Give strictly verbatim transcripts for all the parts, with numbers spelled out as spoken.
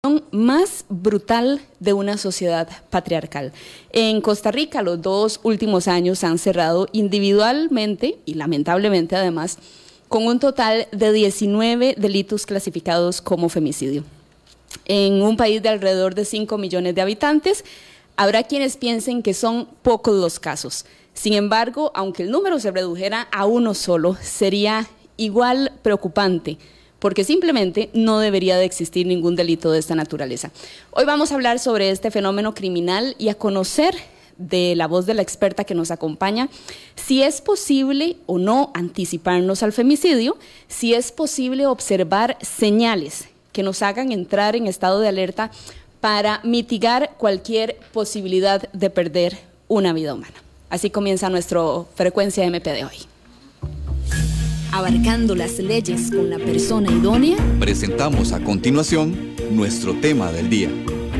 más brutal de una sociedad patriarcal. En Costa Rica, los dos últimos años han cerrado individualmente y lamentablemente además con un total de diecinueve delitos clasificados como femicidio. En un país de alrededor de cinco millones de habitantes, habrá quienes piensen que son pocos los casos. Sin embargo, aunque el número se redujera a uno solo, sería igual preocupante, porque simplemente no debería de existir ningún delito de esta naturaleza. Hoy vamos a hablar sobre este fenómeno criminal y a conocer de la voz de la experta que nos acompaña si es posible o no anticiparnos al femicidio, si es posible observar señales que nos hagan entrar en estado de alerta para mitigar cualquier posibilidad de perder una vida humana. Así comienza nuestro Frecuencia M P de hoy. Abarcando las leyes con la persona idónea. Presentamos a continuación nuestro tema del día.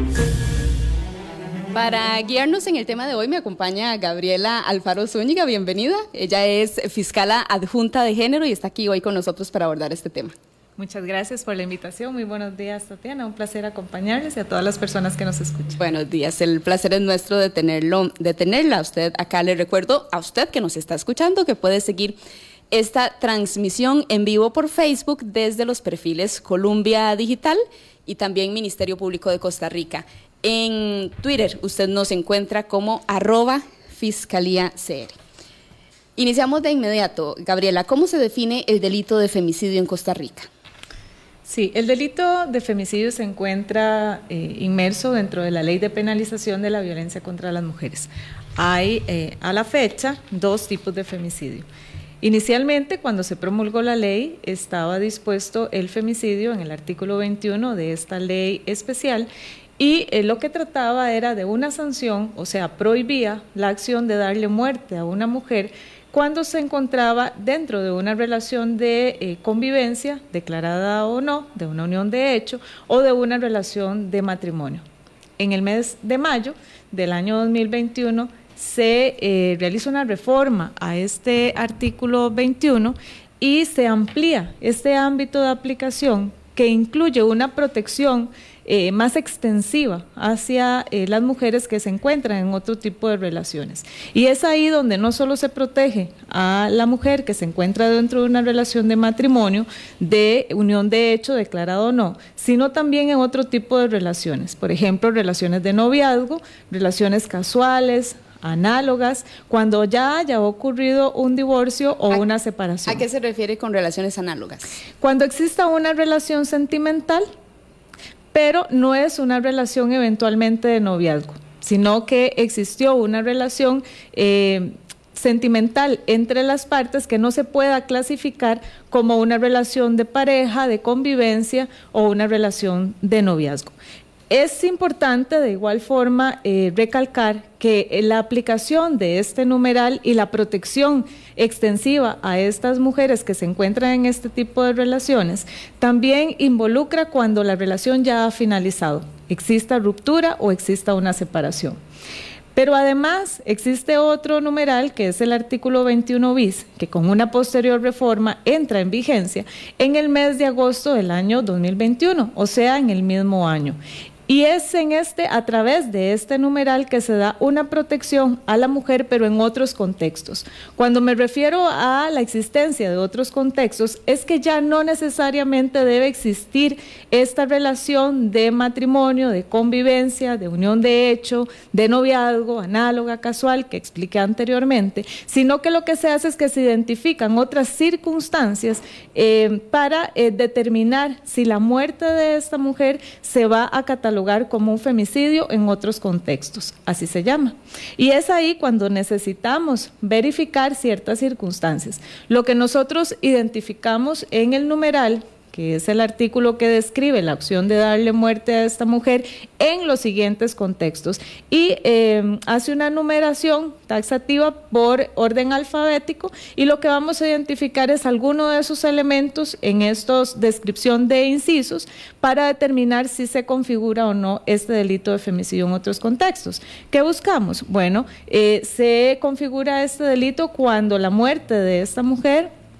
Para guiarnos en el tema de hoy me acompaña Gabriela Alfaro Zúñiga, bienvenida. Ella es fiscala adjunta de género y está aquí hoy con nosotros para abordar este tema. Muchas gracias por la invitación. Muy buenos días, Tatiana. Un placer acompañarles y a todas las personas que nos escuchan. Buenos días. El placer es nuestro de tenerlo, de tenerla a usted acá. Le recuerdo a usted que nos está escuchando que puede seguir esta transmisión en vivo por Facebook desde los perfiles Columbia Digital y también Ministerio Público de Costa Rica. En Twitter usted nos encuentra como arroba Fiscalía C R. Iniciamos de inmediato. Gabriela, ¿cómo se define el delito de femicidio en Costa Rica? Sí, el delito de femicidio se encuentra eh, inmerso dentro de la Ley de Penalización de la Violencia contra las Mujeres. Hay eh, a la fecha dos tipos de femicidio. Inicialmente, cuando se promulgó la ley, estaba dispuesto el femicidio en el artículo veintiuno de esta ley especial y eh, lo que trataba era de una sanción, o sea, prohibía la acción de darle muerte a una mujer cuando se encontraba dentro de una relación de eh, convivencia, declarada o no, de una unión de hecho o de una relación de matrimonio. En el mes de mayo del año dos mil veintiuno, se eh, realiza una reforma a este artículo veintiuno y se amplía este ámbito de aplicación que incluye una protección eh, más extensiva hacia eh, las mujeres que se encuentran en otro tipo de relaciones. Y es ahí donde no solo se protege a la mujer que se encuentra dentro de una relación de matrimonio, de unión de hecho, declarado o no, sino también en otro tipo de relaciones. Por ejemplo, relaciones de noviazgo, relaciones casuales, análogas, cuando ya haya ocurrido un divorcio o una separación. ¿A qué se refiere con relaciones análogas? Cuando exista una relación sentimental, pero no es una relación eventualmente de noviazgo, sino que existió una relación eh, sentimental entre las partes que no se pueda clasificar como una relación de pareja, de convivencia o una relación de noviazgo. Es importante de igual forma eh, recalcar que la aplicación de este numeral y la protección extensiva a estas mujeres que se encuentran en este tipo de relaciones también involucra cuando la relación ya ha finalizado, exista ruptura o exista una separación. Pero además existe otro numeral que es el artículo veintiuno bis, que con una posterior reforma entra en vigencia en el mes de agosto del año dos mil veintiuno, o sea, en el mismo año. Y es en este, a través de este numeral que se da una protección a la mujer, pero en otros contextos. Cuando me refiero a la existencia de otros contextos, es que ya no necesariamente debe existir esta relación de matrimonio, de convivencia, de unión de hecho, de noviazgo, análoga, casual, que expliqué anteriormente, sino que lo que se hace es que se identifican otras circunstancias eh, para eh, determinar si la muerte de esta mujer se va a catalogar como un femicidio en otros contextos, así se llama. Y es ahí cuando necesitamos verificar ciertas circunstancias. Lo que nosotros identificamos en el numeral, que es el artículo que describe la opción de darle muerte a esta mujer en los siguientes contextos y eh, hace una numeración taxativa por orden alfabético y lo que vamos a identificar es alguno de esos elementos en estos descripción de incisos para determinar si se configura o no este delito de femicidio en otros contextos. ¿Qué buscamos? Bueno, eh, se configura este delito cuando la muerte de esta mujer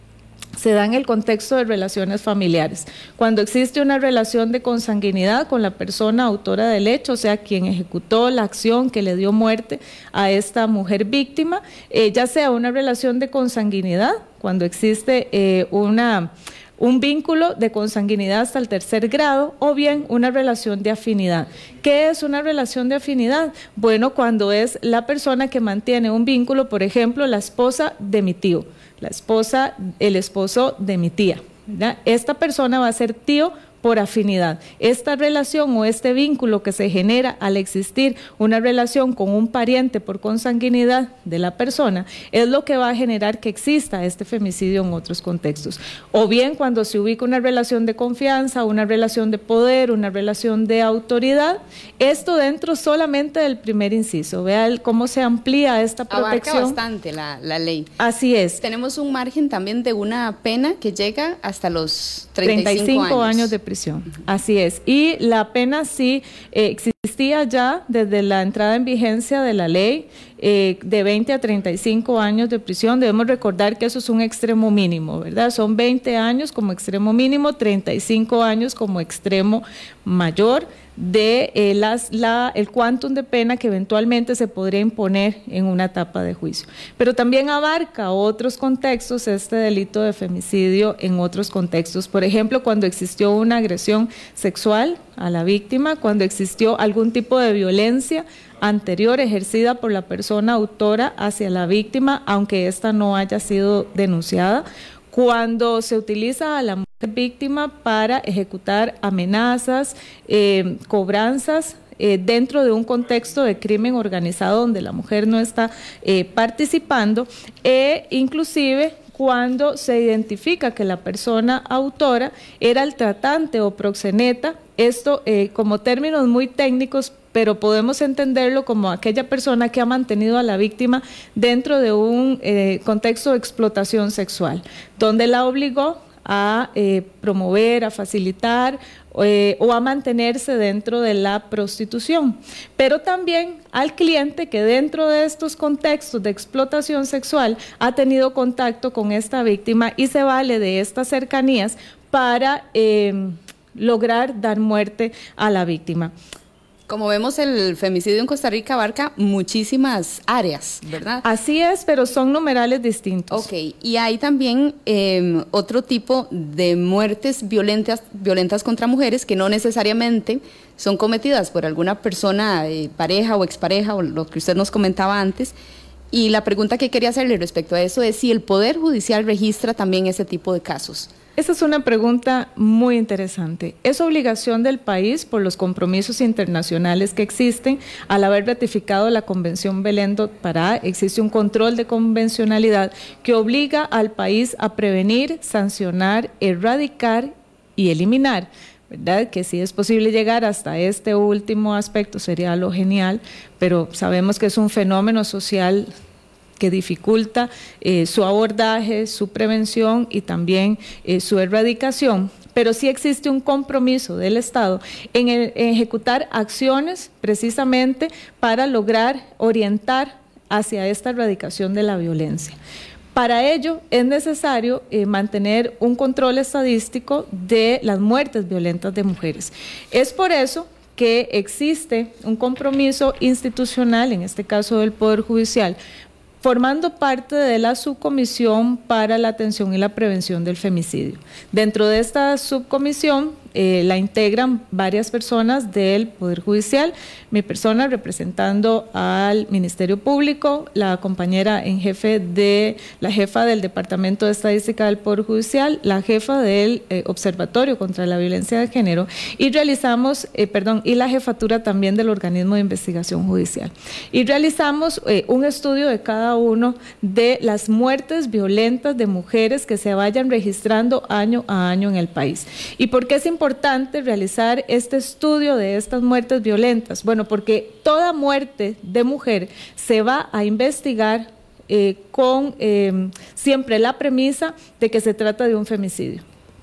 se da en el contexto de relaciones familiares. Cuando existe una relación de consanguinidad con la persona autora del hecho, o sea, quien ejecutó la acción que le dio muerte a esta mujer víctima, eh, ya sea una relación de consanguinidad, cuando existe eh, una... un vínculo de consanguinidad hasta el tercer grado, o bien una relación de afinidad. ¿Qué es una relación de afinidad? Bueno, cuando es la persona que mantiene un vínculo, por ejemplo, la esposa de mi tío, la esposa, el esposo de mi tía, ¿verdad? Esta persona va a ser tío por afinidad. Esta relación o este vínculo que se genera al existir una relación con un pariente por consanguinidad de la persona es lo que va a generar que exista este femicidio en otros contextos. O bien cuando se ubica una relación de confianza, una relación de poder, una relación de autoridad, esto dentro solamente del primer inciso. Vea el, cómo se amplía esta protección. Abarca bastante la, la ley. Así es. Tenemos un margen también de una pena que llega hasta los treinta y cinco, treinta y cinco años. años de prisión. Así es. Y la pena sí eh, existía ya desde la entrada en vigencia de la ley, eh, de veinte a treinta y cinco años de prisión. Debemos recordar que eso es un extremo mínimo, ¿verdad? Son veinte años como extremo mínimo, treinta y cinco años como extremo mayor de eh, las, la, el quantum de pena que eventualmente se podría imponer en una etapa de juicio. Pero también abarca otros contextos este delito de femicidio en otros contextos. Por ejemplo, cuando existió una agresión sexual a la víctima, cuando existió algún tipo de violencia anterior ejercida por la persona autora hacia la víctima, aunque ésta no haya sido denunciada, cuando se utiliza a la mujer víctima para ejecutar amenazas, eh, cobranzas, eh, dentro de un contexto de crimen organizado donde la mujer no está eh, participando, e inclusive cuando se identifica que la persona autora era el tratante o proxeneta, esto eh, como términos muy técnicos, pero podemos entenderlo como aquella persona que ha mantenido a la víctima dentro de un eh, contexto de explotación sexual, donde la obligó a eh, promover, a facilitar eh, o a mantenerse dentro de la prostitución, pero también al cliente que dentro de estos contextos de explotación sexual ha tenido contacto con esta víctima y se vale de estas cercanías para eh, lograr dar muerte a la víctima. Como vemos, el femicidio en Costa Rica abarca muchísimas áreas, ¿verdad? Así es, pero son numerales distintos. Ok, y hay también eh, otro tipo de muertes violentas, violentas contra mujeres que no necesariamente son cometidas por alguna persona, eh, pareja o expareja, o lo que usted nos comentaba antes. Y la pregunta que quería hacerle respecto a eso es si el Poder Judicial registra también ese tipo de casos. Esa es una pregunta muy interesante. Es obligación del país por los compromisos internacionales que existen. Al haber ratificado la Convención Belém do Pará, existe un control de convencionalidad que obliga al país a prevenir, sancionar, erradicar y eliminar, ¿verdad? Que si es posible llegar hasta este último aspecto sería lo genial, pero sabemos que es un fenómeno social que dificulta eh, su abordaje, su prevención y también eh, su erradicación. Pero sí existe un compromiso del Estado en, el, en ejecutar acciones precisamente para lograr orientar hacia esta erradicación de la violencia. Para ello es necesario eh, mantener un control estadístico de las muertes violentas de mujeres. Es por eso que existe un compromiso institucional, en este caso del Poder Judicial, formando parte de la Subcomisión para la Atención y la Prevención del Femicidio. Dentro de esta subcomisión eh, la integran varias personas del Poder Judicial, mi persona representando al Ministerio Público, la compañera en jefe de, la jefa del Departamento de Estadística del Poder Judicial, la jefa del eh, Observatorio contra la Violencia de Género y realizamos, eh, perdón, y la jefatura también del Organismo de Investigación Judicial. Y realizamos eh, un estudio de cada uno de las muertes violentas de mujeres que se vayan registrando año a año en el país. ¿Y por qué es importante realizar este estudio de estas muertes violentas? Bueno, porque toda muerte de mujer se va a investigar eh, con eh, siempre la premisa de que se trata de un femicidio.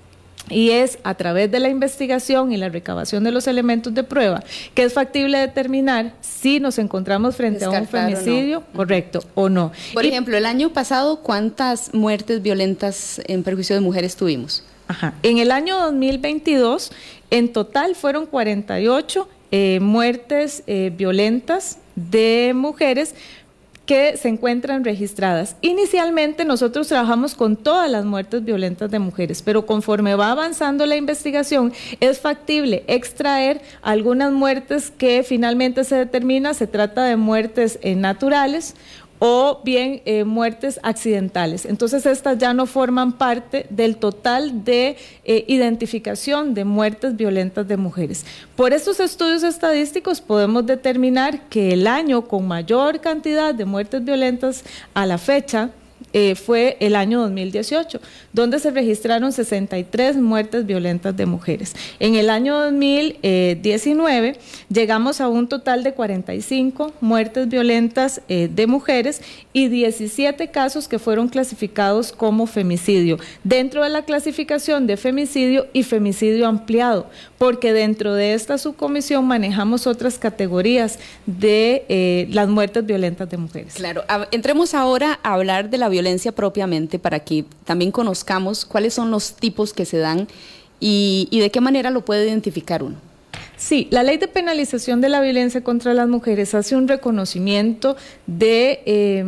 y es a través de la investigación y la recabación de los elementos de prueba que es factible determinar si nos encontramos frente a un femicidio, no. correcto, o no. Por y, ejemplo, el año pasado, ¿cuántas muertes violentas en perjuicio de mujeres tuvimos? Ajá. En el año dos mil veintidós, en total fueron cuarenta y ocho eh, muertes eh, violentas de mujeres que se encuentran registradas. Inicialmente nosotros trabajamos con todas las muertes violentas de mujeres, pero conforme va avanzando la investigación es factible extraer algunas muertes que finalmente se determina, se trata de muertes eh, naturales o bien eh, muertes accidentales. Entonces estas ya no forman parte del total de eh, identificación de muertes violentas de mujeres. Por estos estudios estadísticos podemos determinar que el año con mayor cantidad de muertes violentas a la fecha Eh, fue el año dos mil dieciocho, donde se registraron sesenta y tres muertes violentas de mujeres. En el año dos mil diecinueve llegamos a un total de cuarenta y cinco muertes violentas eh, de mujeres y diecisiete casos que fueron clasificados como femicidio, dentro de la clasificación de femicidio y femicidio ampliado, porque dentro de esta subcomisión manejamos otras categorías de eh, las muertes violentas de mujeres. Claro, a, entremos ahora a hablar de la violencia propiamente para que también conozcamos cuáles son los tipos que se dan y, y de qué manera lo puede identificar uno. Sí, la ley de penalización de la violencia contra las mujeres hace un reconocimiento de, eh,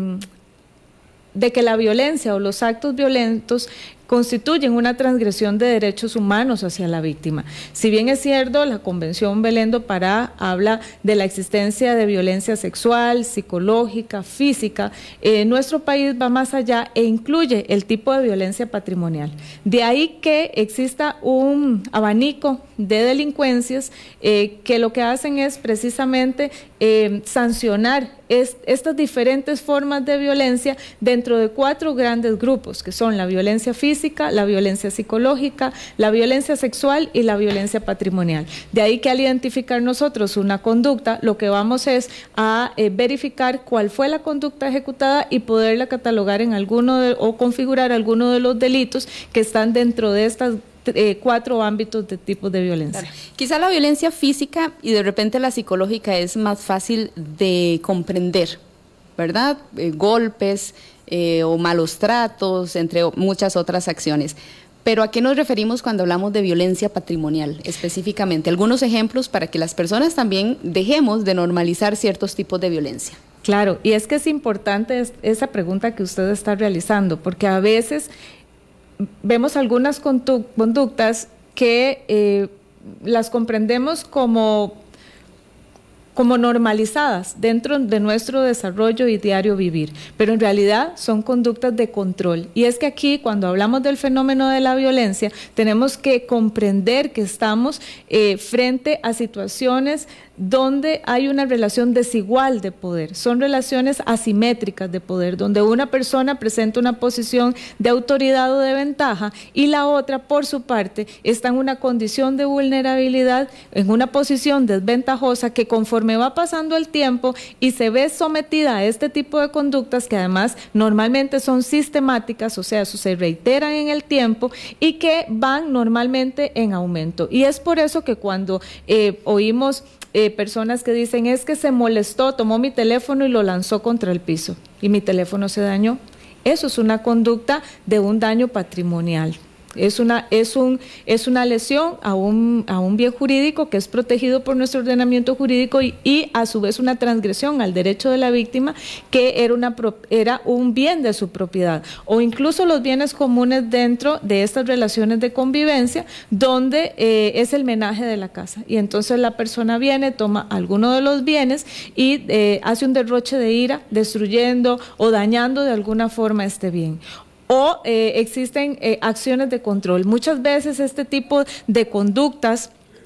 de que la violencia o los actos violentos constituyen una transgresión de derechos humanos hacia la víctima. Si bien es cierto, la Convención Belén do Pará habla de la existencia de violencia sexual, psicológica, física, eh, nuestro país va más allá e incluye el tipo de violencia patrimonial. De ahí que exista un abanico de delincuencias eh, que lo que hacen es precisamente eh, sancionar es, estas diferentes formas de violencia dentro de cuatro grandes grupos, que son la violencia física, la violencia psicológica, la violencia sexual y la violencia patrimonial. De ahí que al identificar nosotros una conducta, lo que vamos es a eh, verificar cuál fue la conducta ejecutada y poderla catalogar en alguno de, o configurar alguno de los delitos que están dentro de estas Eh, cuatro ámbitos de tipos de violencia. Claro. Quizá la violencia física y de repente la psicológica es más fácil de comprender, ¿verdad? Eh, golpes eh, o malos tratos, entre muchas otras acciones. Pero ¿a qué nos referimos cuando hablamos de violencia patrimonial específicamente? Algunos ejemplos para que las personas también dejemos de normalizar ciertos tipos de violencia. Claro, y es que es importante esa pregunta que usted está realizando, porque a veces vemos algunas conductas que eh, las comprendemos como, como normalizadas dentro de nuestro desarrollo y diario vivir, pero en realidad son conductas de control. Y es que aquí, cuando hablamos del fenómeno de la violencia, tenemos que comprender que estamos eh, frente a situaciones donde hay una relación desigual de poder, son relaciones asimétricas de poder, donde una persona presenta una posición de autoridad o de ventaja y la otra, por su parte, está en una condición de vulnerabilidad, en una posición desventajosa que conforme va pasando el tiempo y se ve sometida a este tipo de conductas que además normalmente son sistemáticas, o sea, se reiteran en el tiempo y que van normalmente en aumento. Y es por eso que cuando eh, oímos Eh, personas que dicen, es que se molestó, tomó mi teléfono y lo lanzó contra el piso y mi teléfono se dañó. Eso es una conducta de un daño patrimonial. Es una, es un, es una lesión a un, a un bien jurídico que es protegido por nuestro ordenamiento jurídico y, y a su vez una transgresión al derecho de la víctima que era, una, era un bien de su propiedad, o incluso los bienes comunes dentro de estas relaciones de convivencia donde eh, es el menaje de la casa y entonces la persona viene, toma alguno de los bienes y eh, hace un derroche de ira destruyendo o dañando de alguna forma este bien. O eh, existen eh, acciones de control. Muchas veces este tipo de conductas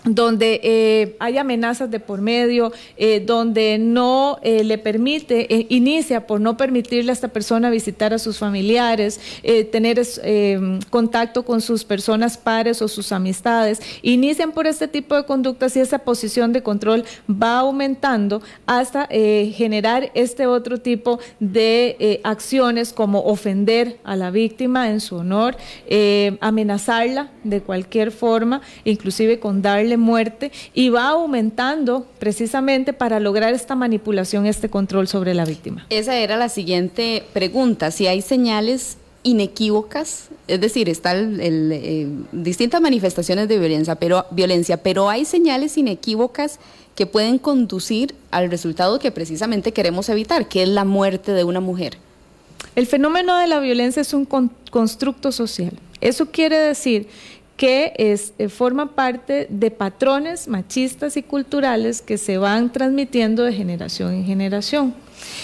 donde eh, hay amenazas de por medio, eh, donde no eh, le permite, eh, inicia por no permitirle a esta persona visitar a sus familiares, eh, tener eh, contacto con sus personas pares o sus amistades, inician por este tipo de conductas y esa posición de control va aumentando hasta eh, generar este otro tipo de eh, acciones como ofender a la víctima en su honor, eh, amenazarla de cualquier forma, inclusive con darle muerte, y va aumentando precisamente para lograr esta manipulación, este control sobre la víctima. Esa era la siguiente pregunta, si hay señales inequívocas, es decir, están eh, distintas manifestaciones de violencia pero, violencia, pero hay señales inequívocas que pueden conducir al resultado que precisamente queremos evitar, que es la muerte de una mujer. El fenómeno de la violencia es un con, constructo social. Eso quiere decir que es, eh, forma parte de patrones machistas y culturales que se van transmitiendo de generación en generación.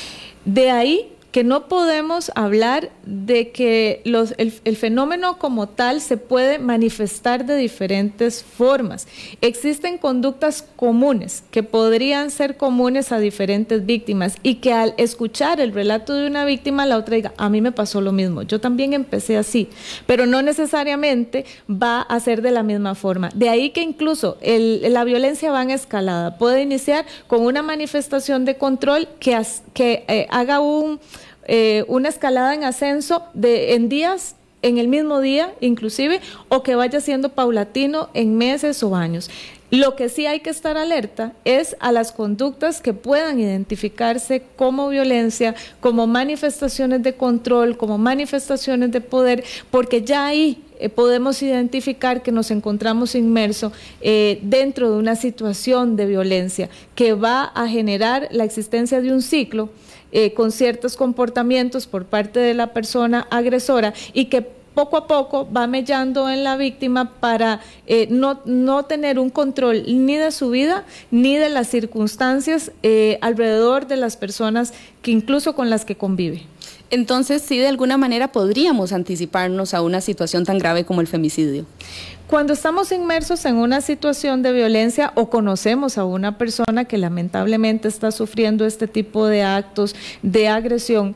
De ahí que no podemos hablar de que los, el, el fenómeno como tal se puede manifestar de diferentes formas. Existen conductas comunes que podrían ser comunes a diferentes víctimas y que al escuchar el relato de una víctima, la otra diga, a mí me pasó lo mismo, yo también empecé así, pero no necesariamente va a ser de la misma forma. De ahí que incluso el, la violencia va en escalada. Puede iniciar con una manifestación de control que, as, que eh, haga un... Eh, una escalada en ascenso de, en días, en el mismo día inclusive, o que vaya siendo paulatino en meses o años. Lo que sí hay que estar alerta es a las conductas que puedan identificarse como violencia, como manifestaciones de control, como manifestaciones de poder, porque ya ahí eh, podemos identificar que nos encontramos inmersos eh, dentro de una situación de violencia que va a generar la existencia de un ciclo Eh, con ciertos comportamientos por parte de la persona agresora y que poco a poco va mellando en la víctima para eh, no, no tener un control ni de su vida ni de las circunstancias eh, alrededor de las personas que incluso con las que convive. Entonces, sí, de alguna manera podríamos anticiparnos a una situación tan grave como el femicidio. Cuando estamos inmersos en una situación de violencia o conocemos a una persona que lamentablemente está sufriendo este tipo de actos de agresión,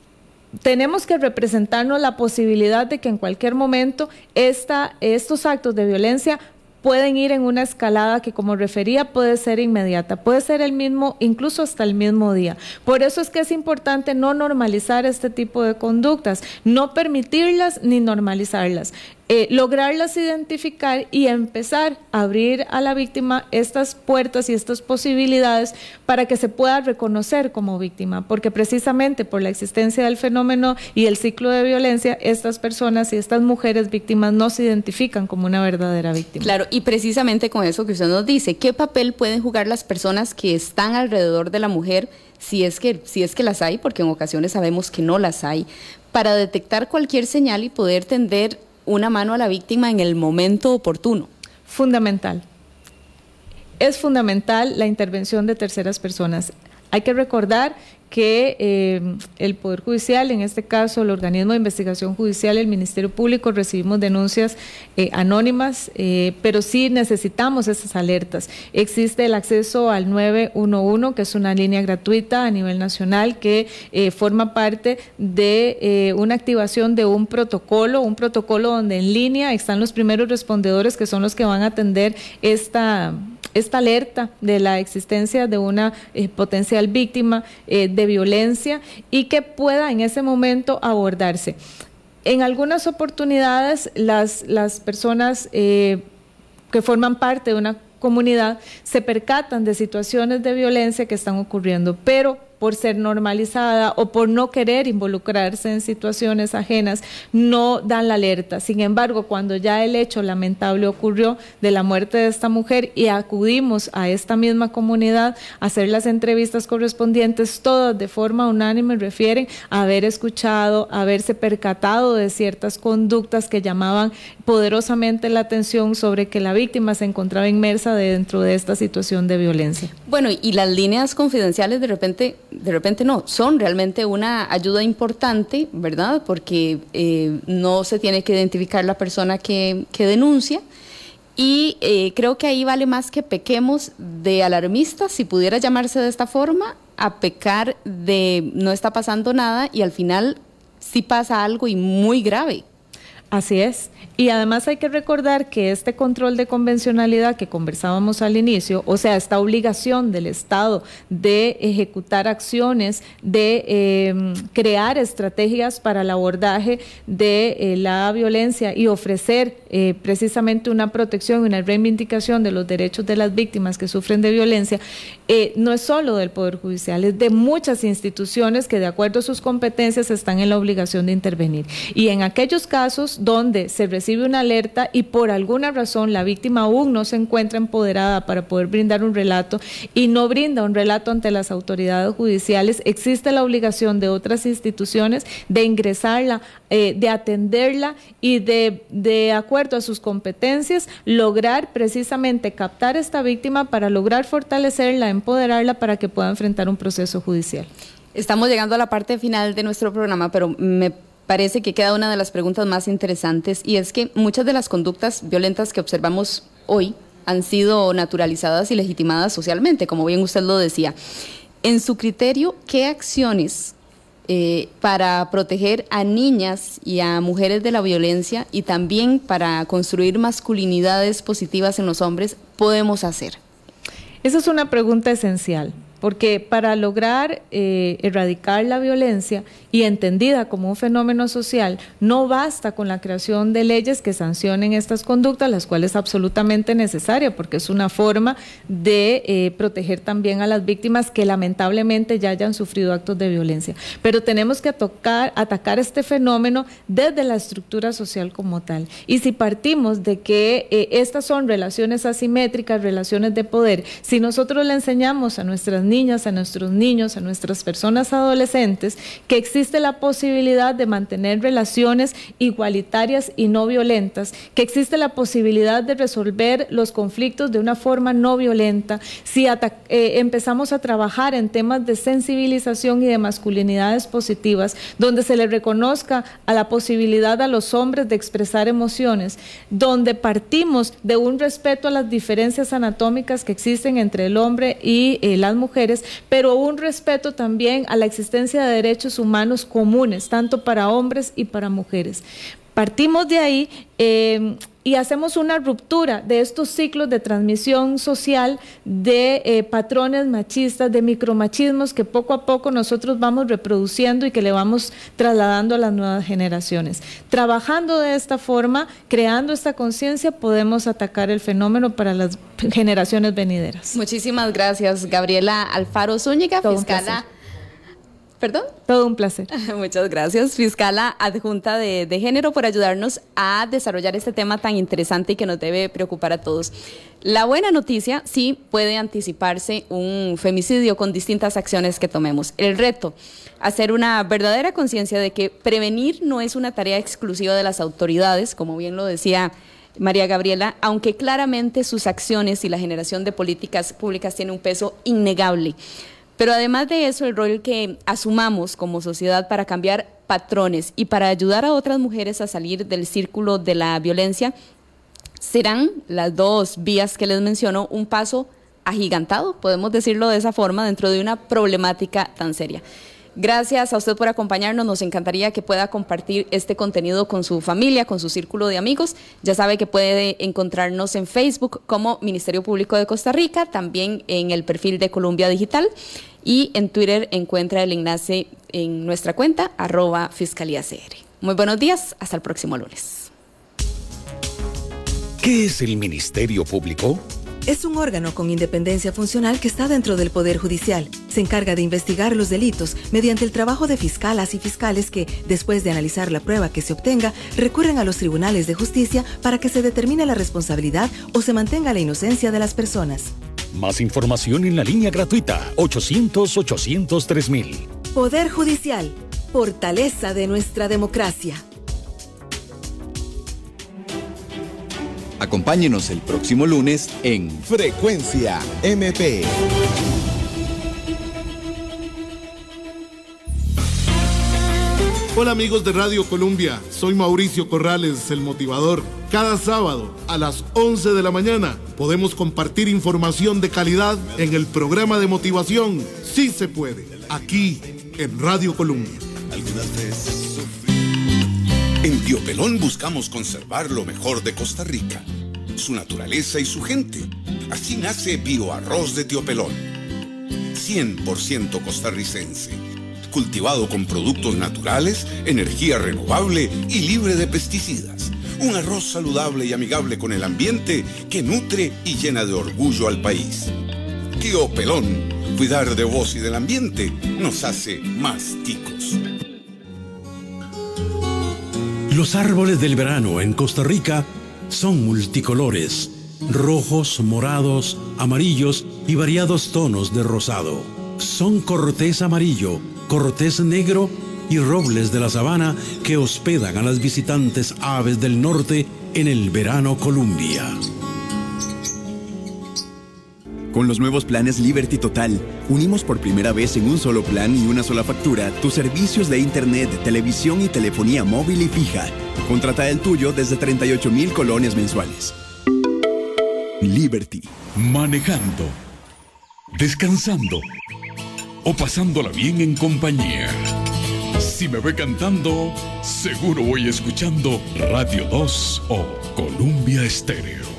tenemos que representarnos la posibilidad de que en cualquier momento esta, estos actos de violencia pueden ir en una escalada que, como refería, puede ser inmediata, puede ser el mismo, incluso hasta el mismo día. Por eso es que es importante no normalizar este tipo de conductas, no permitirlas ni normalizarlas. Eh, lograrlas identificar y empezar a abrir a la víctima estas puertas y estas posibilidades para que se pueda reconocer como víctima, porque precisamente por la existencia del fenómeno y el ciclo de violencia, estas personas y estas mujeres víctimas no se identifican como una verdadera víctima. Claro, y precisamente con eso que usted nos dice, ¿qué papel pueden jugar las personas que están alrededor de la mujer, si es que, si es que las hay, porque en ocasiones sabemos que no las hay, para detectar cualquier señal y poder tender una mano a la víctima en el momento oportuno? Fundamental. Es fundamental la intervención de terceras personas. Hay que recordar que eh, el Poder Judicial, en este caso el organismo de investigación judicial, el Ministerio Público, recibimos denuncias eh, anónimas, eh, pero sí necesitamos esas alertas. Existe el acceso al nueve uno uno, que es una línea gratuita a nivel nacional que eh, forma parte de eh, una activación de un protocolo, un protocolo donde en línea están los primeros respondedores que son los que van a atender esta... esta alerta de la existencia de una eh, potencial víctima eh, de violencia y que pueda en ese momento abordarse. En algunas oportunidades las, las personas eh, que forman parte de una comunidad se percatan de situaciones de violencia que están ocurriendo, pero por ser normalizada o por no querer involucrarse en situaciones ajenas, no dan la alerta. Sin embargo, cuando ya el hecho lamentable ocurrió de la muerte de esta mujer y acudimos a esta misma comunidad a hacer las entrevistas correspondientes, todas de forma unánime refieren a haber escuchado, a haberse percatado de ciertas conductas que llamaban poderosamente la atención sobre que la víctima se encontraba inmersa dentro de esta situación de violencia. Bueno, y las líneas confidenciales de repente... de repente no, son realmente una ayuda importante, ¿verdad? Porque eh, no se tiene que identificar la persona que, que denuncia Y eh, creo que ahí vale más que pequemos de alarmistas, si pudiera llamarse de esta forma, a pecar de no está pasando nada y al final sí pasa algo y muy grave. Así es. Y además hay que recordar que este control de convencionalidad que conversábamos al inicio, o sea, esta obligación del Estado de ejecutar acciones, de eh, crear estrategias para el abordaje de eh, la violencia y ofrecer eh, precisamente una protección y una reivindicación de los derechos de las víctimas que sufren de violencia, eh, no es solo del Poder Judicial, es de muchas instituciones que de acuerdo a sus competencias están en la obligación de intervenir. Y en aquellos casos donde se recibe una alerta y por alguna razón la víctima aún no se encuentra empoderada para poder brindar un relato y no brinda un relato ante las autoridades judiciales, existe la obligación de otras instituciones de ingresarla, eh, de atenderla y de, de acuerdo a sus competencias, lograr precisamente captar a esta víctima para lograr fortalecerla, empoderarla para que pueda enfrentar un proceso judicial. Estamos llegando a la parte final de nuestro programa, pero me parece que queda una de las preguntas más interesantes y es que muchas de las conductas violentas que observamos hoy han sido naturalizadas y legitimadas socialmente, como bien usted lo decía. En su criterio, ¿qué acciones eh, para proteger a niñas y a mujeres de la violencia y también para construir masculinidades positivas en los hombres podemos hacer? Esa es una pregunta esencial. Porque para lograr eh, erradicar la violencia y entendida como un fenómeno social, no basta con la creación de leyes que sancionen estas conductas, las cuales es absolutamente necesaria, porque es una forma de eh, proteger también a las víctimas que lamentablemente ya hayan sufrido actos de violencia. Pero tenemos que tocar, atacar este fenómeno desde la estructura social como tal. Y si partimos de que eh, estas son relaciones asimétricas, relaciones de poder, si nosotros le enseñamos a nuestras niñas, niñas, a nuestros niños, a nuestras personas adolescentes, que existe la posibilidad de mantener relaciones igualitarias y no violentas, que existe la posibilidad de resolver los conflictos de una forma no violenta, si eh, empezamos a trabajar en temas de sensibilización y de masculinidades positivas, donde se le reconozca a la posibilidad a los hombres de expresar emociones, donde partimos de un respeto a las diferencias anatómicas que existen entre el hombre y eh, las mujeres, pero un respeto también a la existencia de derechos humanos comunes, tanto para hombres y para mujeres. Partimos de ahí eh, y hacemos una ruptura de estos ciclos de transmisión social de eh, patrones machistas, de micromachismos que poco a poco nosotros vamos reproduciendo y que le vamos trasladando a las nuevas generaciones. Trabajando de esta forma, creando esta conciencia, podemos atacar el fenómeno para las generaciones venideras. Muchísimas gracias, Gabriela Alfaro Zúñiga, Todo fiscala. ¿Perdón? Todo un placer. Muchas gracias, fiscala adjunta de, de género, por ayudarnos a desarrollar este tema tan interesante y que nos debe preocupar a todos. La buena noticia, sí puede anticiparse un femicidio con distintas acciones que tomemos. El reto, hacer una verdadera conciencia de que prevenir no es una tarea exclusiva de las autoridades, como bien lo decía María Gabriela, aunque claramente sus acciones y la generación de políticas públicas tiene un peso innegable. Pero además de eso, el rol que asumamos como sociedad para cambiar patrones y para ayudar a otras mujeres a salir del círculo de la violencia serán las dos vías que les menciono, un paso agigantado, podemos decirlo de esa forma, dentro de una problemática tan seria. Gracias a usted por acompañarnos, nos encantaría que pueda compartir este contenido con su familia, con su círculo de amigos. Ya sabe que puede encontrarnos en Facebook como Ministerio Público de Costa Rica, también en el perfil de Columbia Digital y en Twitter encuentra el enlace en nuestra cuenta, arroba Fiscalía C R. Muy buenos días, hasta el próximo lunes. ¿Qué es el Ministerio Público? Es un órgano con independencia funcional que está dentro del Poder Judicial. Se encarga de investigar los delitos mediante el trabajo de fiscalas y fiscales que, después de analizar la prueba que se obtenga, recurren a los tribunales de justicia para que se determine la responsabilidad o se mantenga la inocencia de las personas. Más información en la línea gratuita ochocientos, ochocientos, tres mil. Poder Judicial, fortaleza de nuestra democracia. Acompáñenos el próximo lunes en Frecuencia M P. Hola amigos de Radio Columbia, soy Mauricio Corrales, el motivador. Cada sábado a las once de la mañana podemos compartir información de calidad en el programa de motivación Sí se puede, aquí en Radio Colombia. Algunas veces sufrí. En Tiopelón buscamos conservar lo mejor de Costa Rica, su naturaleza y su gente. Así nace Bioarroz de Tiopelón, cien por ciento costarricense, cultivado con productos naturales, energía renovable y libre de pesticidas. Un arroz saludable y amigable con el ambiente que nutre y llena de orgullo al país. Tiopelón, cuidar de vos y del ambiente nos hace más ticos. Los árboles del verano en Costa Rica son multicolores, rojos, morados, amarillos y variados tonos de rosado. Son cortés amarillo, cortés negro y robles de la sabana que hospedan a las visitantes aves del norte en el verano Columbia. Con los nuevos planes Liberty Total, unimos por primera vez en un solo plan y una sola factura tus servicios de internet, televisión y telefonía móvil y fija. Contrata el tuyo desde treinta y ocho mil colones mensuales. Liberty. Manejando, descansando o pasándola bien en compañía. Si me ve cantando, seguro voy escuchando Radio dos o Columbia Estéreo.